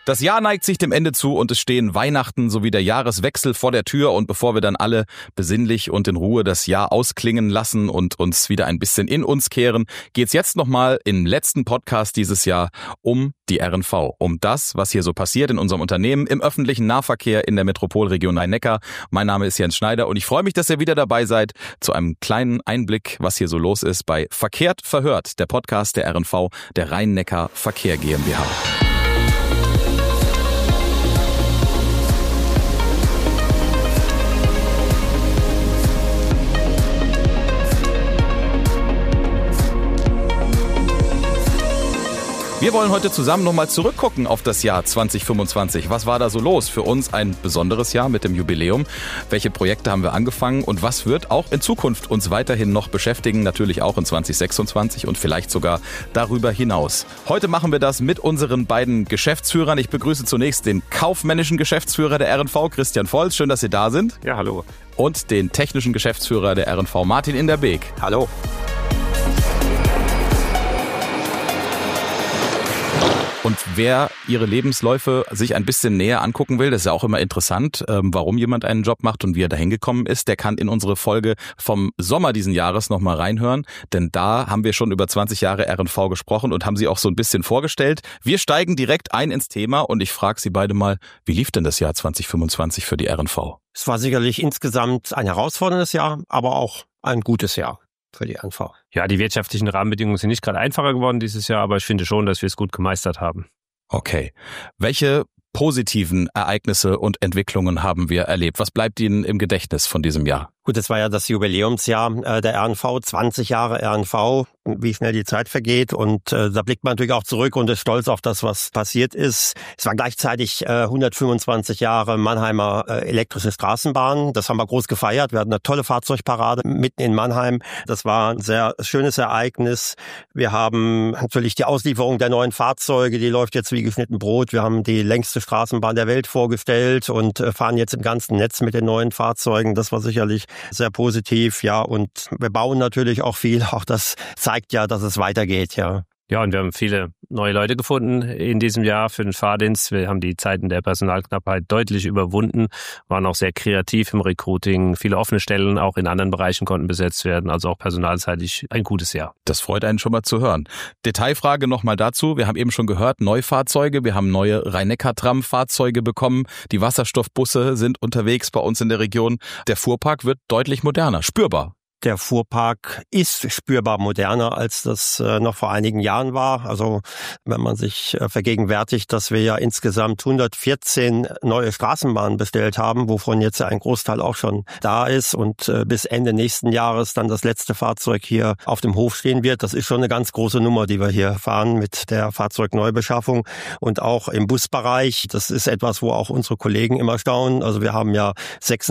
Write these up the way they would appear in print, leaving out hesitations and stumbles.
Das Jahr neigt sich dem Ende zu und es stehen Weihnachten sowie der Jahreswechsel vor der Tür. Und bevor wir dann alle besinnlich und in Ruhe das Jahr ausklingen lassen und uns wieder ein bisschen in uns kehren, geht's jetzt nochmal im letzten Podcast dieses Jahr um die RNV. Um das, was hier so passiert in unserem Unternehmen, im öffentlichen Nahverkehr in der Metropolregion Rhein-Neckar. Mein Name ist Jens Schneider und ich freue mich, dass ihr wieder dabei seid zu einem kleinen Einblick, was hier so los ist bei Verkehrt verhört, der Podcast der RNV, der Rhein-Neckar Verkehr GmbH. Wir wollen heute zusammen nochmal zurückgucken auf das Jahr 2025. Was war da so los? Für uns ein besonderes Jahr mit dem Jubiläum. Welche Projekte haben wir angefangen und was wird auch in Zukunft uns weiterhin noch beschäftigen? Natürlich auch in 2026 und vielleicht sogar darüber hinaus. Heute machen wir das mit unseren beiden Geschäftsführern. Ich begrüße zunächst den kaufmännischen Geschäftsführer der RNV, Christian Volz. Schön, dass Sie da sind. Ja, hallo. Und den technischen Geschäftsführer der RNV, Martin Inderbeek. Hallo. Und wer ihre Lebensläufe sich ein bisschen näher angucken will, das ist ja auch immer interessant, warum jemand einen Job macht und wie er dahin gekommen ist, der kann in unsere Folge vom Sommer diesen Jahres nochmal reinhören, denn da haben wir schon über 20 Jahre RNV gesprochen und haben sie auch so ein bisschen vorgestellt. Wir steigen direkt ein ins Thema und ich frage Sie beide mal, wie lief denn das Jahr 2025 für die RNV? Es war sicherlich insgesamt ein herausforderndes Jahr, aber auch ein gutes Jahr für die RNV. Ja, die wirtschaftlichen Rahmenbedingungen sind nicht gerade einfacher geworden dieses Jahr, aber ich finde schon, dass wir es gut gemeistert haben. Okay. Welche positiven Ereignisse und Entwicklungen haben wir erlebt? Was bleibt Ihnen im Gedächtnis von diesem Jahr? Gut, es war ja das Jubiläumsjahr der RNV, 20 Jahre RNV, wie schnell die Zeit vergeht. Und da blickt man natürlich auch zurück und ist stolz auf das, was passiert ist. Es war gleichzeitig 125 Jahre Mannheimer elektrische Straßenbahn. Das haben wir groß gefeiert. Wir hatten eine tolle Fahrzeugparade mitten in Mannheim. Das war ein sehr schönes Ereignis. Wir haben natürlich die Auslieferung der neuen Fahrzeuge, die läuft jetzt wie geschnitten Brot. Wir haben die längste Straßenbahn der Welt vorgestellt und fahren jetzt im ganzen Netz mit den neuen Fahrzeugen. Das war sicherlich sehr positiv, ja, und wir bauen natürlich auch viel. Auch das zeigt ja, dass es weitergeht, ja. Ja, und wir haben viele neue Leute gefunden in diesem Jahr für den Fahrdienst. Wir haben die Zeiten der Personalknappheit deutlich überwunden, waren auch sehr kreativ im Recruiting. Viele offene Stellen auch in anderen Bereichen konnten besetzt werden, also auch personalseitig ein gutes Jahr. Das freut einen schon mal zu hören. Detailfrage nochmal dazu. Wir haben eben schon gehört, Neufahrzeuge. Wir haben neue Rhein-Neckar-Tram-Fahrzeuge bekommen. Die Wasserstoffbusse sind unterwegs bei uns in der Region. Der Fuhrpark wird deutlich moderner, spürbar. Der Fuhrpark ist spürbar moderner, als das noch vor einigen Jahren war. Also wenn man sich vergegenwärtigt, dass wir ja insgesamt 114 neue Straßenbahnen bestellt haben, wovon jetzt ja ein Großteil auch schon da ist und bis Ende nächsten Jahres dann das letzte Fahrzeug hier auf dem Hof stehen wird. Das ist schon eine ganz große Nummer, die wir hier fahren mit der Fahrzeugneubeschaffung und auch im Busbereich. Das ist etwas, wo auch unsere Kollegen immer staunen. Also wir haben ja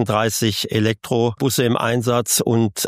36 Elektrobusse im Einsatz und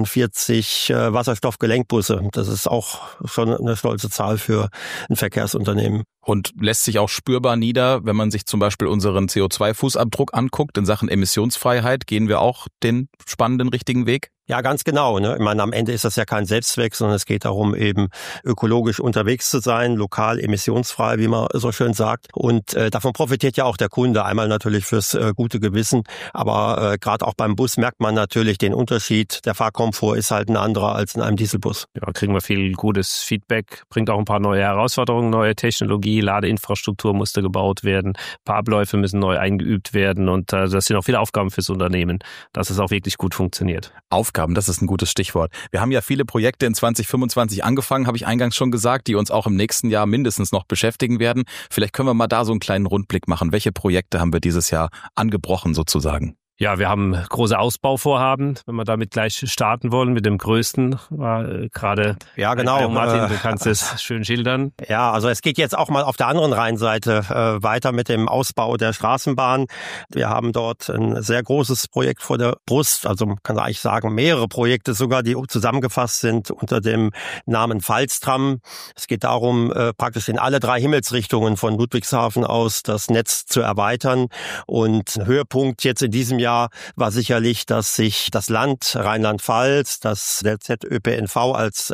48 Wasserstoffgelenkbusse. Das ist auch schon eine stolze Zahl für ein Verkehrsunternehmen. Und lässt sich auch spürbar nieder, wenn man sich zum Beispiel unseren CO2-Fußabdruck anguckt. In Sachen Emissionsfreiheit gehen wir auch den spannenden, richtigen Weg? Ja, ganz genau. Ne? Ich meine, am Ende ist das ja kein Selbstzweck, sondern es geht darum, eben ökologisch unterwegs zu sein, lokal emissionsfrei, wie man so schön sagt. Und davon profitiert ja auch der Kunde. Einmal natürlich fürs gute Gewissen, aber gerade auch beim Bus merkt man natürlich den Unterschied. Der Fahrkomfort ist halt ein anderer als in einem Dieselbus. Ja, kriegen wir viel gutes Feedback, bringt auch ein paar neue Herausforderungen, neue Technologie, Ladeinfrastruktur musste gebaut werden, ein paar Abläufe müssen neu eingeübt werden und das sind auch viele Aufgaben fürs Unternehmen, dass es auch wirklich gut funktioniert. Aufgaben, das ist ein gutes Stichwort. Wir haben ja viele Projekte in 2025 angefangen, habe ich eingangs schon gesagt, die uns auch im nächsten Jahr mindestens noch beschäftigen werden. Vielleicht können wir mal da so einen kleinen Rundblick machen. Welche Projekte haben wir dieses Jahr angebrochen sozusagen? Ja, wir haben große Ausbauvorhaben, wenn wir damit gleich starten wollen. Mit dem größten war gerade. Ja, genau. Martin, du kannst es schön schildern. Ja, also es geht jetzt auch mal auf der anderen Rheinseite weiter mit dem Ausbau der Straßenbahn. Wir haben dort ein sehr großes Projekt vor der Brust. Also man kann eigentlich sagen, mehrere Projekte sogar, die zusammengefasst sind unter dem Namen Pfalztram. Es geht darum, praktisch in alle drei Himmelsrichtungen von Ludwigshafen aus das Netz zu erweitern. Und ein Höhepunkt jetzt in diesem Jahr Jahr war sicherlich, dass sich das Land Rheinland-Pfalz, der ZÖPNV als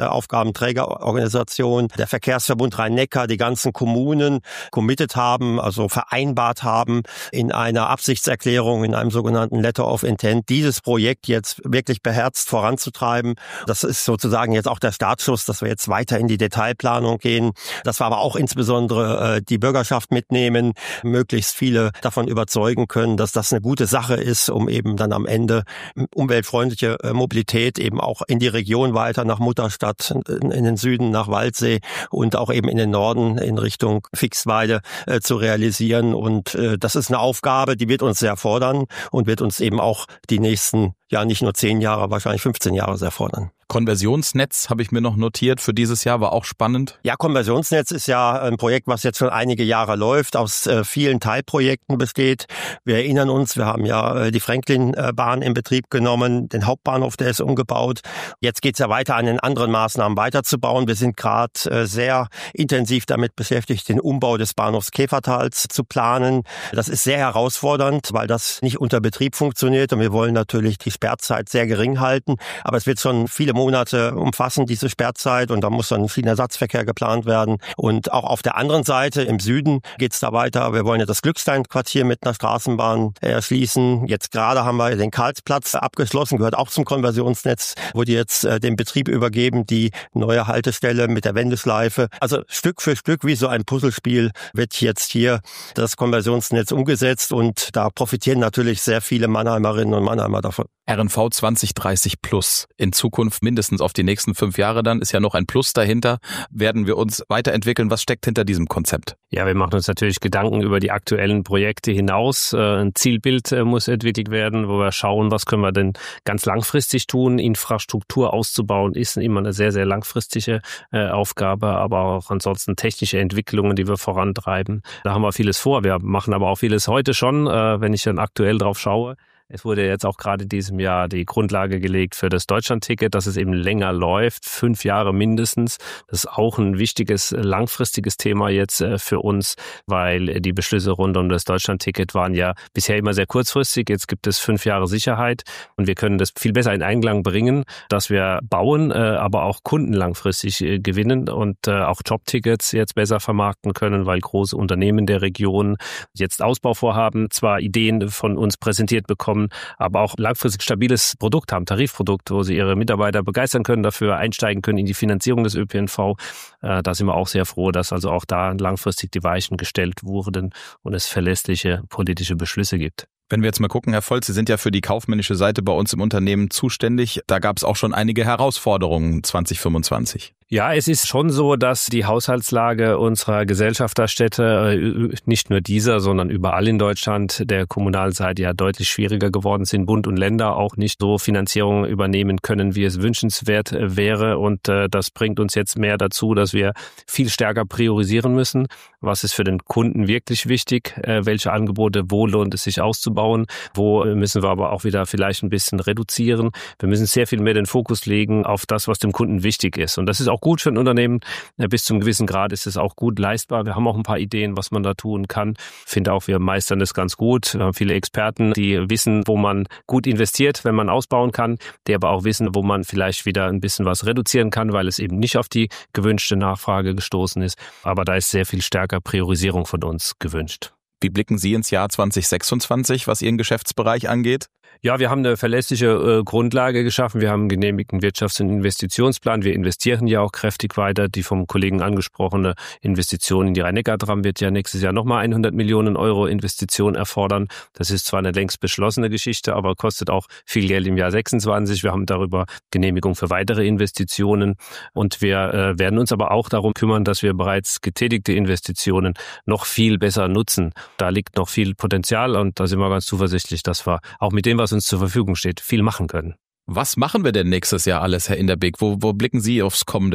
Aufgabenträgerorganisation, der Verkehrsverbund Rhein-Neckar, die ganzen Kommunen committed haben, also vereinbart haben, in einer Absichtserklärung, in einem sogenannten Letter of Intent, dieses Projekt jetzt wirklich beherzt voranzutreiben. Das ist sozusagen jetzt auch der Startschuss, dass wir jetzt weiter in die Detailplanung gehen, dass wir aber auch insbesondere die Bürgerschaft mitnehmen, möglichst viele davon überzeugen können, dass das eine gute Sache ist, um eben dann am Ende umweltfreundliche Mobilität eben auch in die Region weiter nach Mutterstadt, in den Süden nach Waldsee und auch eben in den Norden in Richtung Fixweide zu realisieren. Und das ist eine Aufgabe, die wird uns sehr fordern und wird uns eben auch die nächsten, ja nicht nur 10 Jahre, wahrscheinlich 15 Jahre sehr fordern. Konversionsnetz habe ich mir noch notiert für dieses Jahr, war auch spannend. Ja, Konversionsnetz ist ja ein Projekt, was jetzt schon einige Jahre läuft, aus vielen Teilprojekten besteht. Wir erinnern uns, wir haben ja die Franklin-Bahn in Betrieb genommen, den Hauptbahnhof, der ist umgebaut. Jetzt geht's ja weiter an den anderen Maßnahmen weiterzubauen. Wir sind gerade sehr intensiv damit beschäftigt, den Umbau des Bahnhofs Käfertals zu planen. Das ist sehr herausfordernd, weil das nicht unter Betrieb funktioniert und wir wollen natürlich die Sperrzeit sehr gering halten. Aber es wird schon viele Monate umfassen, diese Sperrzeit, und da muss dann viel Ersatzverkehr geplant werden. Und auch auf der anderen Seite, im Süden, geht's da weiter. Wir wollen ja das Glückstein-Quartier mit einer Straßenbahn erschließen. Jetzt gerade haben wir den Karlsplatz abgeschlossen, gehört auch zum Konversionsnetz, wo die jetzt den Betrieb übergeben, die neue Haltestelle mit der Wendeschleife. Also Stück für Stück, wie so ein Puzzlespiel, wird jetzt hier das Konversionsnetz umgesetzt und da profitieren natürlich sehr viele Mannheimerinnen und Mannheimer davon. RNV 2030 Plus. In Zukunft mindestens auf die nächsten 5 Jahre dann, ist ja noch ein Plus dahinter. Werden wir uns weiterentwickeln? Was steckt hinter diesem Konzept? Ja, wir machen uns natürlich Gedanken über die aktuellen Projekte hinaus. Ein Zielbild muss entwickelt werden, wo wir schauen, was können wir denn ganz langfristig tun. Infrastruktur auszubauen ist immer eine sehr, sehr langfristige Aufgabe, aber auch ansonsten technische Entwicklungen, die wir vorantreiben. Da haben wir vieles vor. Wir machen aber auch vieles heute schon, wenn ich dann aktuell drauf schaue. Es wurde jetzt auch gerade in diesem Jahr die Grundlage gelegt für das Deutschlandticket, dass es eben länger läuft, 5 Jahre mindestens. Das ist auch ein wichtiges, langfristiges Thema jetzt für uns, weil die Beschlüsse rund um das Deutschlandticket waren ja bisher immer sehr kurzfristig. Jetzt gibt es 5 Jahre Sicherheit und wir können das viel besser in Einklang bringen, dass wir bauen, aber auch Kunden langfristig gewinnen und auch Jobtickets jetzt besser vermarkten können, weil große Unternehmen der Region jetzt Ausbauvorhaben, zwar Ideen von uns präsentiert bekommen, aber auch langfristig stabiles Produkt haben, Tarifprodukt, wo sie ihre Mitarbeiter begeistern können, dafür einsteigen können in die Finanzierung des ÖPNV. Da sind wir auch sehr froh, dass also auch da langfristig die Weichen gestellt wurden und es verlässliche politische Beschlüsse gibt. Wenn wir jetzt mal gucken, Herr Volz, Sie sind ja für die kaufmännische Seite bei uns im Unternehmen zuständig. Da gab es auch schon einige Herausforderungen 2025. Ja, es ist schon so, dass die Haushaltslage unserer Gesellschafterstädte, nicht nur dieser, sondern überall in Deutschland, der Kommunalseite ja deutlich schwieriger geworden sind. Bund und Länder auch nicht so Finanzierung übernehmen können, wie es wünschenswert wäre. Und das bringt uns jetzt mehr dazu, dass wir viel stärker priorisieren müssen. Was ist für den Kunden wirklich wichtig? Welche Angebote, wo lohnt es sich auszubauen? Wo müssen wir aber auch wieder vielleicht ein bisschen reduzieren? Wir müssen sehr viel mehr den Fokus legen auf das, was dem Kunden wichtig ist. Und das ist auch gut für ein Unternehmen. Bis zum gewissen Grad ist es auch gut leistbar. Wir haben auch ein paar Ideen, was man da tun kann. Ich finde auch, wir meistern das ganz gut. Wir haben viele Experten, die wissen, wo man gut investiert, wenn man ausbauen kann, die aber auch wissen, wo man vielleicht wieder ein bisschen was reduzieren kann, weil es eben nicht auf die gewünschte Nachfrage gestoßen ist. Aber da ist sehr viel stärker Priorisierung von uns gewünscht. Wie blicken Sie ins Jahr 2026, was Ihren Geschäftsbereich angeht? Ja, wir haben eine verlässliche Grundlage geschaffen. Wir haben einen genehmigten Wirtschafts- und Investitionsplan. Wir investieren ja auch kräftig weiter. Die vom Kollegen angesprochene Investition in die Rhein-Neckar-Tram wird ja nächstes Jahr nochmal 100 Millionen Euro Investition erfordern. Das ist zwar eine längst beschlossene Geschichte, aber kostet auch viel Geld im Jahr 26. Wir haben darüber Genehmigung für weitere Investitionen. Und wir werden uns aber auch darum kümmern, dass wir bereits getätigte Investitionen noch viel besser nutzen. Da liegt noch viel Potenzial und da sind wir ganz zuversichtlich, dass wir auch mit dem, was uns zur Verfügung steht, viel machen können. Was machen wir denn nächstes Jahr alles, Herr Inderbeek? Wo blicken Sie aufs kommende Jahr?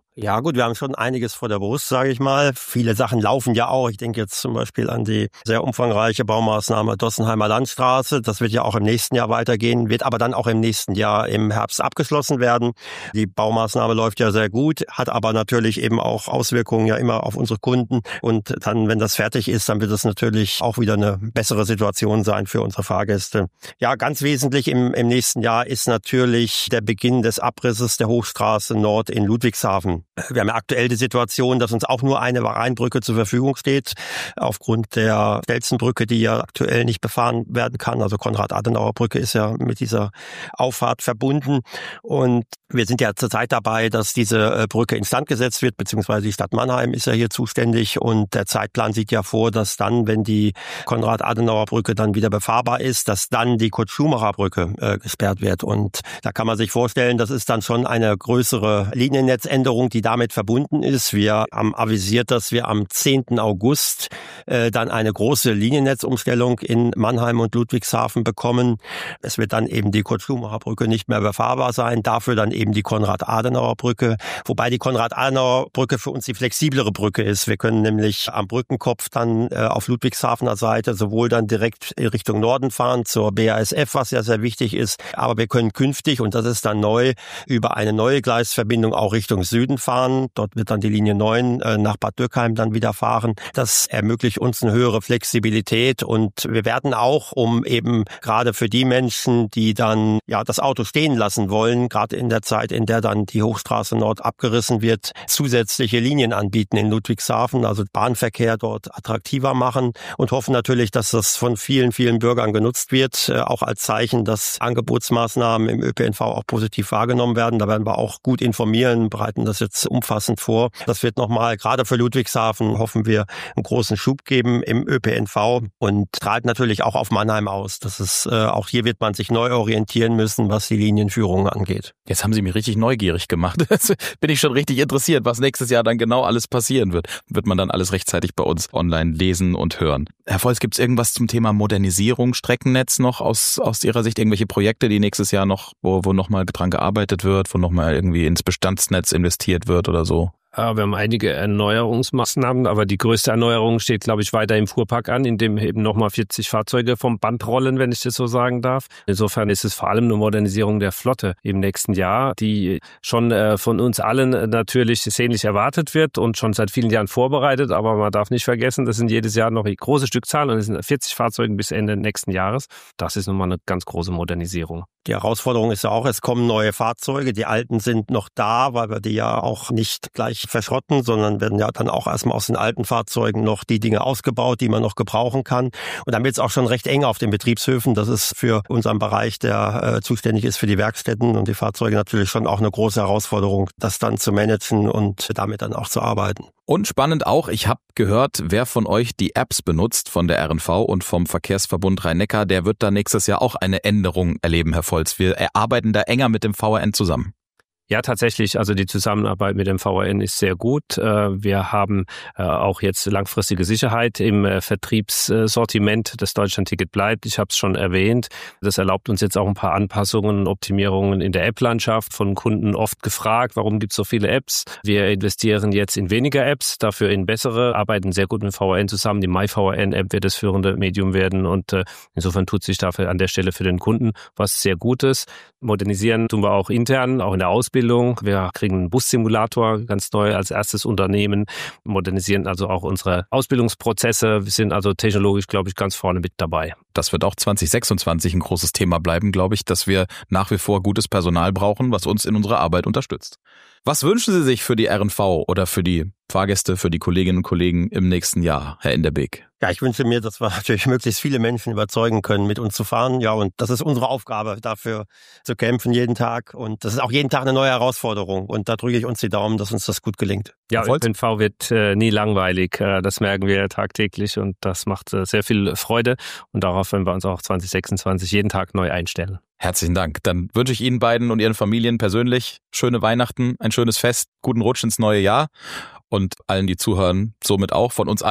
Ja gut, wir haben schon einiges vor der Brust, sage ich mal. Viele Sachen laufen ja auch. Ich denke jetzt zum Beispiel an die sehr umfangreiche Baumaßnahme Dossenheimer Landstraße. Das wird ja auch im nächsten Jahr weitergehen, wird aber dann auch im nächsten Jahr im Herbst abgeschlossen werden. Die Baumaßnahme läuft ja sehr gut, hat aber natürlich eben auch Auswirkungen ja immer auf unsere Kunden. Und dann, wenn das fertig ist, dann wird es natürlich auch wieder eine bessere Situation sein für unsere Fahrgäste. Ja, ganz wesentlich im nächsten Jahr ist natürlich der Beginn des Abrisses der Hochstraße Nord in Ludwigshafen. Wir haben ja aktuell die Situation, dass uns auch nur eine Rheinbrücke zur Verfügung steht, aufgrund der Stelzenbrücke, die ja aktuell nicht befahren werden kann. Also Konrad-Adenauer-Brücke ist ja mit dieser Auffahrt verbunden. Und wir sind ja zurzeit dabei, dass diese Brücke instand gesetzt wird, beziehungsweise die Stadt Mannheim ist ja hier zuständig. Und der Zeitplan sieht ja vor, dass dann, wenn die Konrad-Adenauer-Brücke dann wieder befahrbar ist, dass dann die Kurt-Schumacher-Brücke gesperrt wird. Und da kann man sich vorstellen, das ist dann schon eine größere Liniennetzänderung, die damit verbunden ist. Wir haben avisiert, dass wir am 10. August dann eine große Liniennetzumstellung in Mannheim und Ludwigshafen bekommen. Es wird dann eben die Kurt-Schumacher-Brücke nicht mehr befahrbar sein, dafür dann eben die Konrad-Adenauer-Brücke, wobei die Konrad-Adenauer-Brücke für uns die flexiblere Brücke ist. Wir können nämlich am Brückenkopf dann auf Ludwigshafener Seite sowohl dann direkt Richtung Norden fahren zur BASF, was ja sehr wichtig ist, aber wir können künftig, und das ist dann neu, über eine neue Gleisverbindung auch Richtung Süden fahren. Dort wird dann die Linie 9 nach Bad Dürkheim dann wieder fahren. Das ermöglicht uns eine höhere Flexibilität und wir werden auch, um eben gerade für die Menschen, die dann ja das Auto stehen lassen wollen, gerade in der Zeit, in der dann die Hochstraße Nord abgerissen wird, zusätzliche Linien anbieten in Ludwigshafen, also Bahnverkehr dort attraktiver machen und hoffen natürlich, dass das von vielen, vielen Bürgern genutzt wird, auch als Zeichen, dass Angebotsmaßnahmen im ÖPNV auch positiv wahrgenommen werden. Da werden wir auch gut informieren, bereiten das jetzt umfassend vor. Das wird nochmal, gerade für Ludwigshafen, hoffen wir, einen großen Schub geben im ÖPNV und strahlt natürlich auch auf Mannheim aus. Das ist, auch hier wird man sich neu orientieren müssen, was die Linienführung angeht. Jetzt haben Sie mich richtig neugierig gemacht. Jetzt bin ich schon richtig interessiert, was nächstes Jahr dann genau alles passieren wird. Wird man dann alles rechtzeitig bei uns online lesen und hören. Herr Volz, gibt es irgendwas zum Thema Modernisierung, Streckennetz noch aus Ihrer Sicht? Irgendwelche Projekte, die nächstes Jahr noch, wo nochmal dran gearbeitet wird, wo nochmal irgendwie ins Bestandsnetz investiert wird oder so? Wir haben einige Erneuerungsmaßnahmen, aber die größte Erneuerung steht, glaube ich, weiter im Fuhrpark an, in dem eben nochmal 40 Fahrzeuge vom Band rollen, wenn ich das so sagen darf. Insofern ist es vor allem eine Modernisierung der Flotte im nächsten Jahr, die schon von uns allen natürlich sehnlich erwartet wird und schon seit vielen Jahren vorbereitet. Aber man darf nicht vergessen, das sind jedes Jahr noch eine große Stückzahl und es sind 40 Fahrzeuge bis Ende nächsten Jahres. Das ist nochmal eine ganz große Modernisierung. Die Herausforderung ist ja auch, es kommen neue Fahrzeuge, die alten sind noch da, weil wir die ja auch nicht gleich verschrotten, sondern werden ja dann auch erstmal aus den alten Fahrzeugen noch die Dinge ausgebaut, die man noch gebrauchen kann. Und dann wird es auch schon recht eng auf den Betriebshöfen. Das ist für unseren Bereich, der zuständig ist für die Werkstätten und die Fahrzeuge, natürlich schon auch eine große Herausforderung, das dann zu managen und damit dann auch zu arbeiten. Und spannend auch, ich habe gehört, wer von euch die Apps benutzt von der RNV und vom Verkehrsverbund Rhein-Neckar, der wird da nächstes Jahr auch eine Änderung erleben, Herr Volz. Wir arbeiten da enger mit dem VRN zusammen. Ja, tatsächlich. Also die Zusammenarbeit mit dem VRN ist sehr gut. Wir haben auch jetzt langfristige Sicherheit im Vertriebssortiment. Das Deutschlandticket bleibt. Ich habe es schon erwähnt. Das erlaubt uns jetzt auch ein paar Anpassungen und Optimierungen in der App-Landschaft. Von Kunden oft gefragt, warum gibt es so viele Apps? Wir investieren jetzt in weniger Apps, dafür in bessere, arbeiten sehr gut mit dem VRN zusammen. Die MyVRN-App wird das führende Medium werden und insofern tut sich dafür an der Stelle für den Kunden was sehr Gutes. Modernisieren tun wir auch intern, auch in der Ausbildung. Wir kriegen einen Bussimulator ganz neu als erstes Unternehmen, modernisieren also auch unsere Ausbildungsprozesse. Wir sind also technologisch, glaube ich, ganz vorne mit dabei. Das wird auch 2026 ein großes Thema bleiben, glaube ich, dass wir nach wie vor gutes Personal brauchen, was uns in unserer Arbeit unterstützt. Was wünschen Sie sich für die RNV oder für die Fahrgäste, für die Kolleginnen und Kollegen im nächsten Jahr, Herr Inderbeek? Ja, ich wünsche mir, dass wir natürlich möglichst viele Menschen überzeugen können, mit uns zu fahren. Ja, und das ist unsere Aufgabe, dafür zu kämpfen jeden Tag. Und das ist auch jeden Tag eine neue Herausforderung. Und da drücke ich uns die Daumen, dass uns das gut gelingt. Ja, ÖPNV wird nie langweilig. Das merken wir tagtäglich und das macht sehr viel Freude. Und darauf werden wir uns auch 2026 jeden Tag neu einstellen. Herzlichen Dank. Dann wünsche ich Ihnen beiden und Ihren Familien persönlich schöne Weihnachten, ein schönes Fest, guten Rutsch ins neue Jahr und allen, die zuhören, somit auch von uns allen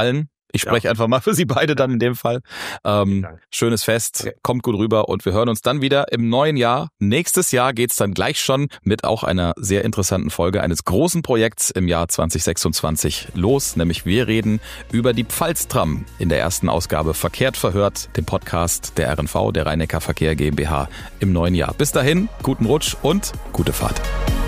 Ich spreche einfach mal für Sie beide dann in dem Fall. Schönes Fest, kommt gut rüber und wir hören uns dann wieder im neuen Jahr. Nächstes Jahr geht's dann gleich schon mit auch einer sehr interessanten Folge eines großen Projekts im Jahr 2026 los. Nämlich wir reden über die Pfalztram in der ersten Ausgabe Verkehrt verhört, dem Podcast der RNV, der Rhein-Neckar Verkehr GmbH im neuen Jahr. Bis dahin, guten Rutsch und gute Fahrt.